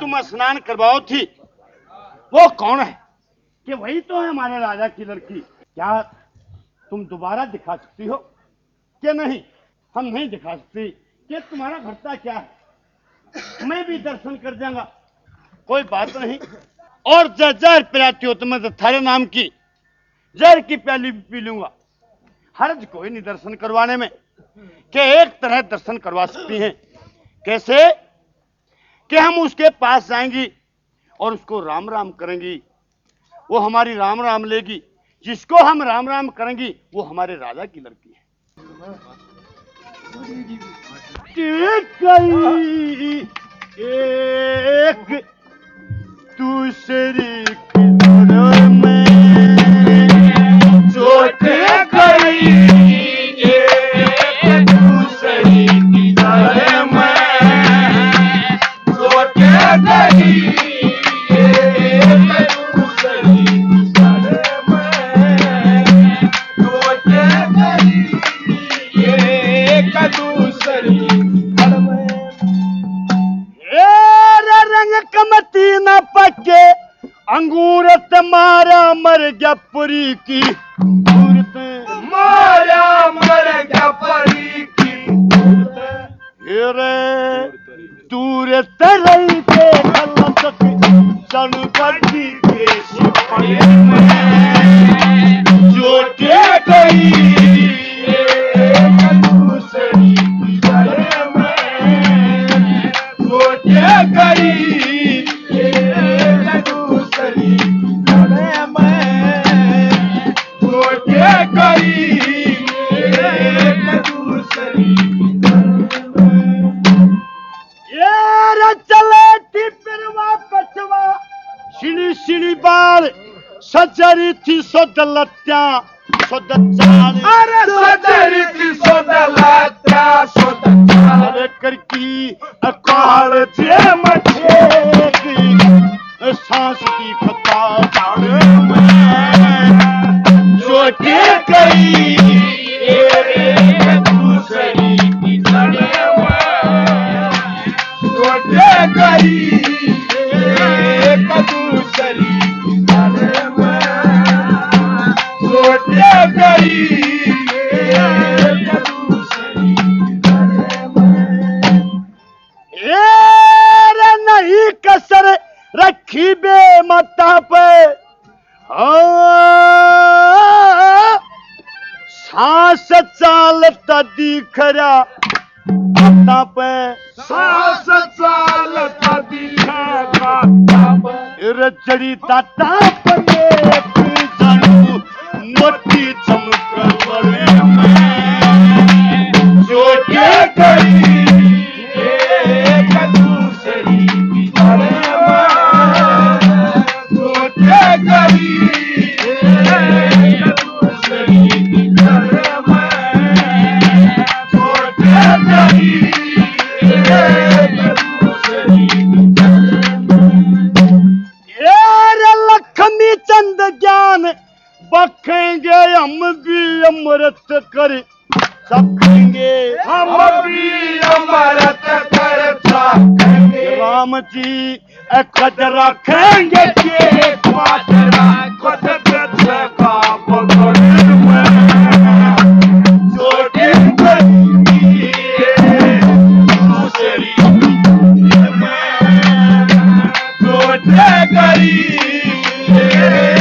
तुम स्नान करवाओ थी वो कौन है? कि वही तो है हमारे राजा की लड़की। क्या तुम दोबारा दिखा सकती हो? कि नहीं, हम नहीं दिखा सकती। कि तुम्हारा भरता क्या है? मैं भी दर्शन कर जाऊंगा, कोई बात नहीं। और जहर पिलाती हो तो मैं थारे नाम की जहर की प्याली भी पी लूंगा, हर्ज कोई नहीं दर्शन करवाने में। कि एक तरह दर्शन करवा सकती हैं। कैसे? कि हम उसके पास जाएंगी और उसको राम राम करेंगी, वो हमारी राम राम लेगी। जिसको हम राम राम करेंगी वो हमारे राजा की लड़की है। एक दूसरी की दर में चोट गई, एक दूसरी की दर में चोट गई, एक दूसरी की दर में चोट गई, एक दूसरी दर में। रंग कमती न पके अंगूर मारा मर गया पुरी की मूर्त, मारा मर गया पुरी की मूर्त। दूर तरई के खलसक चन बड़ी के सिपाही में चोटे गई, एक दूसरी की दर में चोटे गई, एक दूसरी की दर में चोटे गई, एक दूसरी की दर में। ये चले थी पिरवा पछवा सिनी सिनी बाल सजरी थी सोदलत्या सोदचाल, अरे सजरी थी सोदलत्या सोदचाल करकी अकाल थे मचे की सांस की खता जाने में चोटे गई, एक दूसरी की दर में चोटे गई, एक दूसरी की दर में चोटे गई, एक दूसरी की दर में। ये नहीं कसर रखी बे माता पे, सांस चालता दिखरा माता पे, सांस चालता दिखरा माता पे। रजड़ी दाता पे जानू मोटी चमक बड़े में चोटे गई, एक दूसरी की दर में चोटे गई, एक दूसरी की दर में चोटे गई, एक दूसरी की दर में। ये लक्ष्मी चंद ज्ञान बखेंगे हम भी अमृत कर सकेंगे, हम भी अमृत कर सकेंगे। राम जी खुद रखेंगे के पातरा खुद का पकड़ में चोटे गई, दूसरी में चोटे गई।